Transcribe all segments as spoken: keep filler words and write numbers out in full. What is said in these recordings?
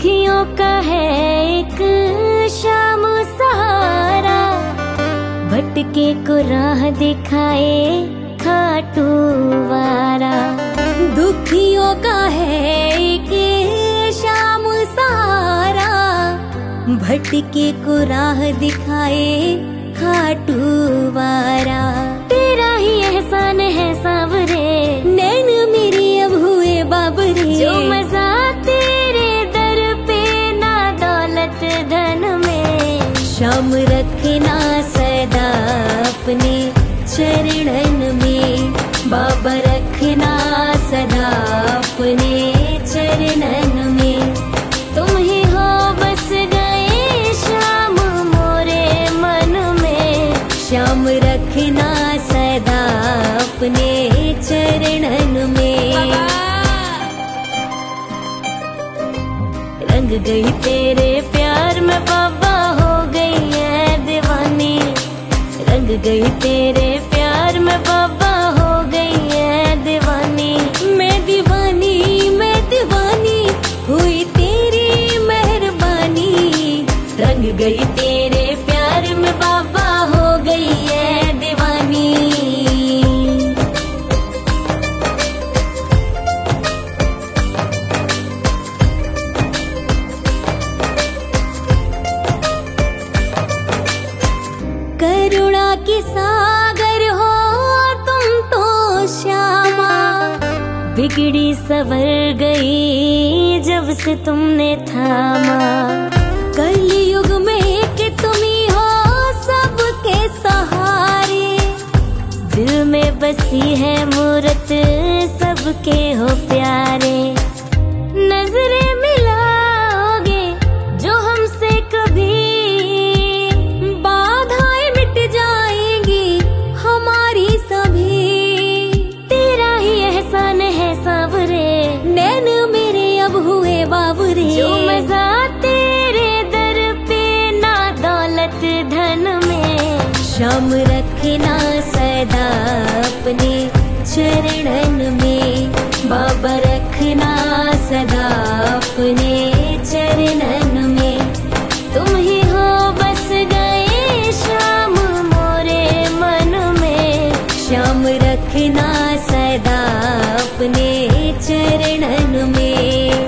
दुखियों का है एक शाम सहारा, भटके को राह दिखाए खाटू वारा। दुखियों का है एक शाम सहारा, भटके को राह दिखाए खाटू वारा। तेरा ही एहसान है सावरे, नैन मेरे अब हुए बाबरे। जो मजा तेरे दर पे ना दौलत धन में, शाम रखना सदा अपने चरणन में। बाबा रखना सदा अपने चरणन में। तुम ही हो बस गए श्याम मोरे मन में, श्याम रखना सदा अपने चरणन में। रंग गई तेरे प्यार में बाबा, हो गई है दीवानी। रंग गई तेरे प्यार में बाबा, हो गई है दीवानी। मैं दीवानी मैं दीवानी हुई तेरी मेहरबानी। रंग गई तेरे प्यार में बाबा, हो गई है दीवानी। करुणा की सागर हो तुम तो श्यामा, बिगड़ी सवर गई जब से तुमने थामा। कलयुग में कि तुम ही हो सबके सहारे, दिल में बसी है मूरत सबके हो प्यारे। नजरें मिलाओगे जो हमसे कभी, बाधाएं मिट जाएंगी हमारी सभी। तेरा ही एहसान है सावरे, नैन मेरे अब हुए बाबरे। जो मजा तेरे दर पे ना दौलत धन में, श्याम रखना सदा अपने चरणन में। बाबा रखना सदा अपने चरणन में। तुम ही हो बस गए श्याम मोरे मन में, श्याम रखना सदा अपने चरणन में।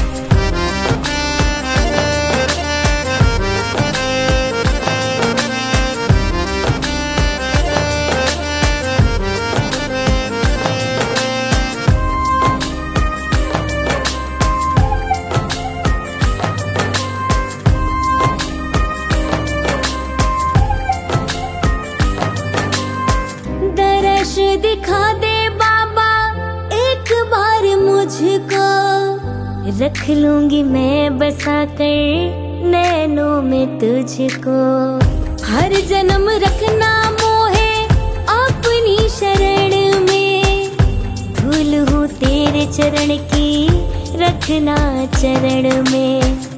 दर्श दिखा दे बाबा एक बार मुझको, रख लूंगी मैं बसा कर नैनों में तुझको। हर जन्म रखना मोहे अपनी शरण में, धूल हूँ तेरे चरण की रखना चरण में।